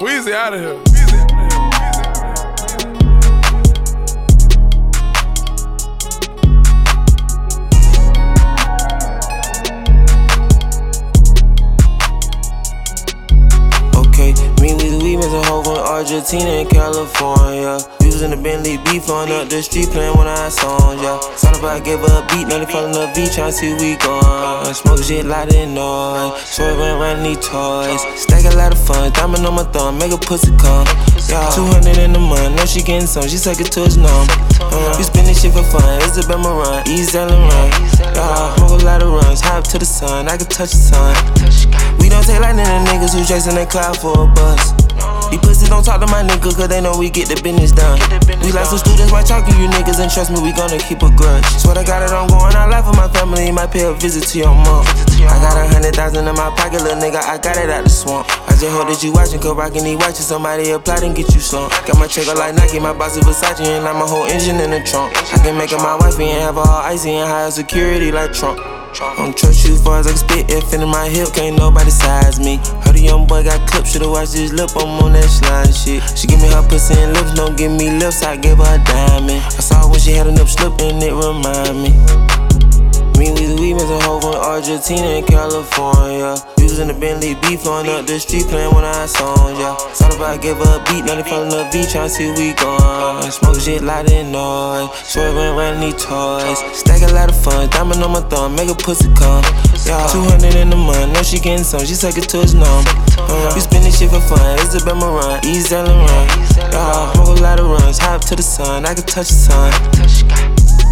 Weezy out of here. Okay, me with we went to Hove in Argentina and California. We was in the Bentley beat, flowing up the street, playing one of our songs, yeah. Thought about gave her a beat, now they falling up V, tryna see we gone. Smoke shit, loud and noise, swerving around these toys. Stack a lot of fun, diamond on my thumb, make a pussy come. Yeah, 200 in the month, know she getting some, she suck it to his numb. We spend this shit for fun, it's a Bama run, East Allen run. Yeah, smoke a lot of runs, high up to the sun, I can touch the sun. We don't take like none of niggas who chasing that cloud for a bus. These pussies don't talk to my nigga cause they know we get the business done. We like some students, might talk to you niggas and trust me, we gonna keep a grudge. Swear I got it on going out life with my family, might pay a visit to your mom. I got 100,000 in my pocket, little nigga, I got it out the swamp. I just hope that you watching, cause rockin' these watches, somebody apply and get you slumped. Got my check like Nike, my boss is Versace, and like my whole engine in the trunk. I can make her my wife and have her all icy and high security like Trump. Don't trust you far as I can spit, if in my hip, can't nobody size me. Heard a young boy got clipped, should've watched his lip, I'm on that slime shit. She give me her pussy and lips, don't give me lips, I gave her a diamond. I saw her when she had a nip slip and it remind me. Me with we went to Hove in Argentina and California. We was in the Bentley beat, flowing up the street, playing one of our songs, yeah. Thought about gave her a beat, now they falling up V, tryna see we gone. Smoke shit, loud and noise, swerving around these toys. Stack a lot of fun, diamond on my thumb, make a pussy come. Yeah, 200 in the month, know she getting some, she suck it to his numb. We spend this shit for fun, it's a Bama run, East Allen run. Yeah, smoke a lot of runs, high up to the sun, I can touch the sun.